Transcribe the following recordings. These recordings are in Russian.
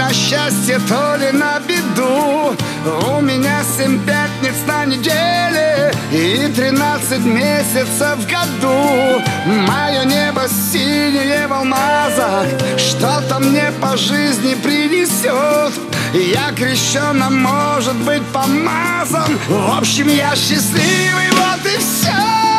на счастье, то ли на беду. У меня 7 пятниц на неделе и 13 месяцев в году. Мое небо синее в алмазах что-то мне по жизни принесет. Я крещен, а может быть помазан. В общем, я счастливый, вот и все.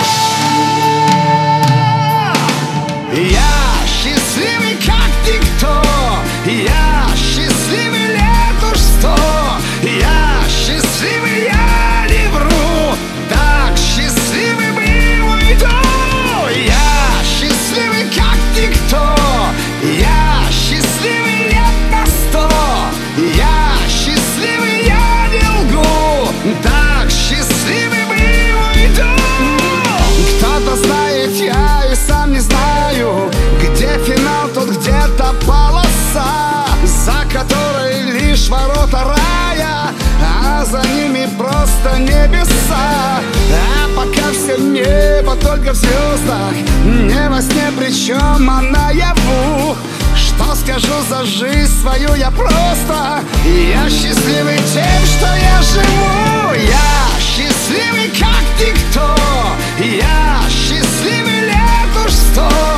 Я счастливый, как никто. Я счастливый лет уж 100. Я счастливый, я не вру. Так счастливый был уйду. Я счастливый, как никто. Я счастливый лет на 100. Я счастливый, я не лгу. Так счастливый был уйду. Кто-то знает, я и сам не знаю, где финал, тут где-то полоса, за которой лишь ворота рая, а за ними просто небеса. А пока все небо только в звездах, не во сне, причем а наяву. Что скажу за жизнь свою я просто. Я счастливый тем, что я живу. Я счастливый, как никто. Я счастливый лет уж 100.